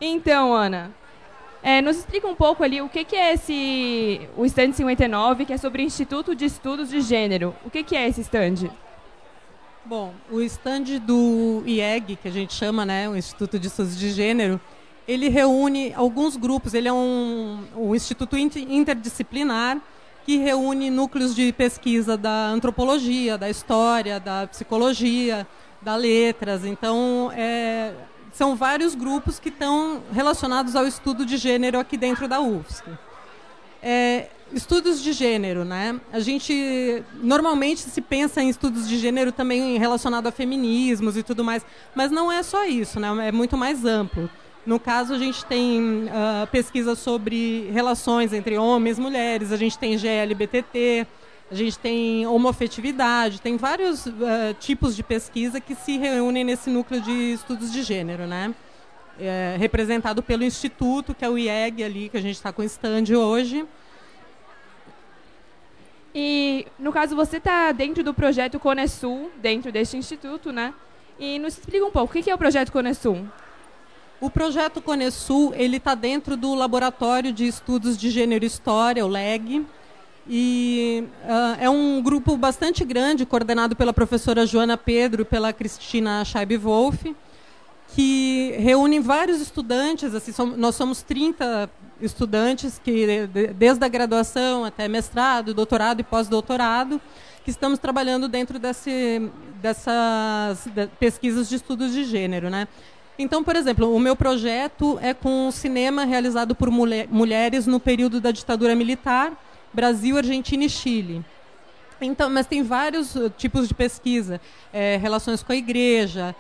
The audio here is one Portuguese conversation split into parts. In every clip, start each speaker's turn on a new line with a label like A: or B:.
A: Então, Ana, nos explica um pouco ali o que é o stand 59, que é sobre Instituto de Estudos de Gênero. O que é esse stand?
B: Bom, o stand do IEG, que a gente chama, né, o Instituto de Estudos de Gênero, ele reúne alguns grupos. Ele é um instituto interdisciplinar que reúne núcleos de pesquisa da antropologia, da história, da psicologia, da letras. Então, são vários grupos que estão relacionados ao estudo de gênero aqui dentro da UFSC. Estudos de gênero, né? A gente normalmente se pensa em estudos de gênero também relacionado a feminismos e tudo mais, mas não é só isso, né? É muito mais amplo. No caso, a gente tem pesquisa sobre relações entre homens e mulheres, a gente tem GLBTT, a gente tem homofetividade, tem vários tipos de pesquisa que se reúnem nesse núcleo de estudos de gênero, né? Representado pelo Instituto, que é o IEG ali, que a gente está com o stand hoje.
A: E, no caso, você está dentro do projeto Conesul, dentro deste instituto, né? E nos explica um pouco, o que é o projeto Conesul?
B: O projeto Conesul, ele está dentro do Laboratório de Estudos de Gênero e História, o LEG, e é um grupo bastante grande, coordenado pela professora Joana Pedro e pela Cristina Scheib-Wolf, que reúne vários estudantes. Assim, nós somos 30 estudantes, que desde a graduação até mestrado, doutorado e pós-doutorado, que estamos trabalhando dentro dessas pesquisas de estudos de gênero, né? Então, por exemplo, o meu projeto é com cinema realizado por mulheres no período da ditadura militar, Brasil, Argentina e Chile. Então, mas tem vários tipos de pesquisa, relações com a igreja,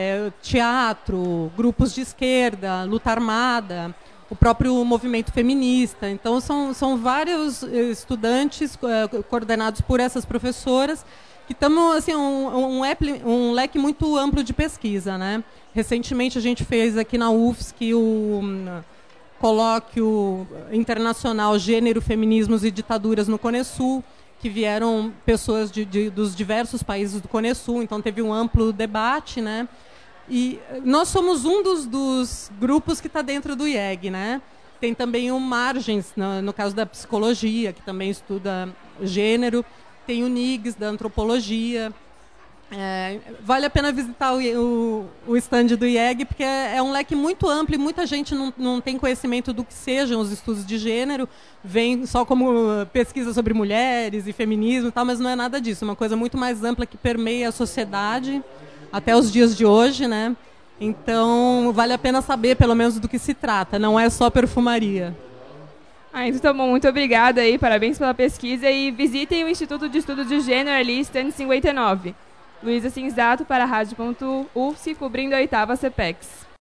B: teatro, grupos de esquerda, luta armada, o próprio movimento feminista. Então, são vários estudantes coordenados por essas professoras que estamos assim, um leque muito amplo de pesquisa, né? Recentemente a gente fez aqui na UFSC o colóquio internacional Gênero, Feminismos e Ditaduras no Conesul, que vieram pessoas dos diversos países do Conesul, então teve um amplo debate, né? E nós somos um dos grupos que está dentro do IEG, né? Tem também o Margens, no caso da psicologia, que também estuda gênero. Tem o NIGS, da antropologia. Vale a pena visitar o stand do IEG, porque é um leque muito amplo e muita gente não tem conhecimento do que sejam os estudos de gênero, vem só como pesquisa sobre mulheres e feminismo e tal, mas não é nada disso, é uma coisa muito mais ampla que permeia a sociedade até os dias de hoje, né? Então, vale a pena saber, pelo menos, do que se trata, não é só perfumaria.
A: Então tá bom, muito obrigada aí, parabéns pela pesquisa e visitem o Instituto de Estudos de Gênero ali, stand 59. Luísa Cinzato para a Rádio.UFSC, cobrindo a 8ª CPEX.